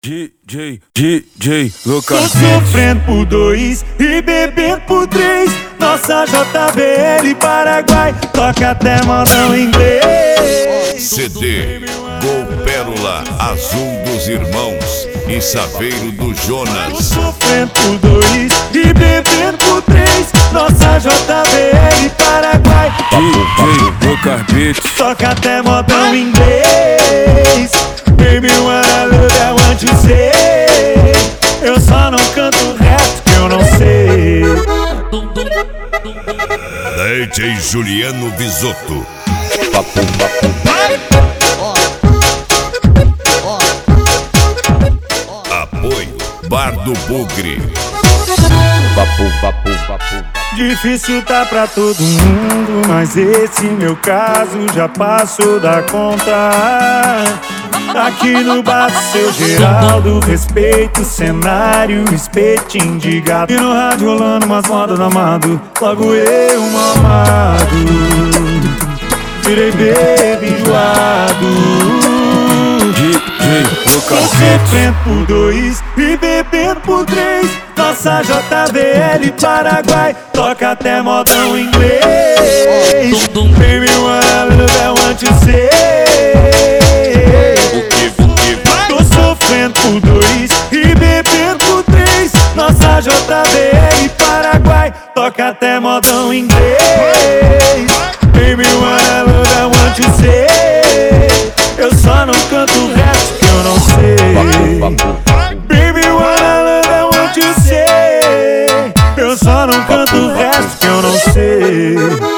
DJ Lucas. Tô sofrendo por 2 e bebendo por 3. Nossa JBL Paraguai toca até modão inglês. CD Gol Pérola Azul dos Irmãos e Saveiro do Jonas. Tô sofrendo por 2 e bebendo por 3. Nossa JBL Paraguai DJ Lucas Beats. toca até modão inglês. Baby, what I love, I want you say. Eu só não canto o resto que eu não sei. DJ Juliano Bisotto. Apoio Bar do Bugre. Difícil tá pra todo mundo, mas esse meu caso já passou da conta. Aqui no bar do seu Geraldo, respeito o cenário, espetinho de gato. E no rádio rolando umas modas do amado, logo eu mamado. Virei baby enjoado. DJ Lucas Beats. Sofrendo por 2 e bebendo por 3. Nossa JBL Paraguai toca até modão inglês. Baby, what I love, I want you say. Tô sofrendo por 2 e bebendo por 3. Nossa JBL Paraguai toca até modão inglês. Baby, what I love, I want you say. Eu só não canto o resto que eu não sei. Baby, what I love, I want you say. Eu só não canto o resto que eu não sei.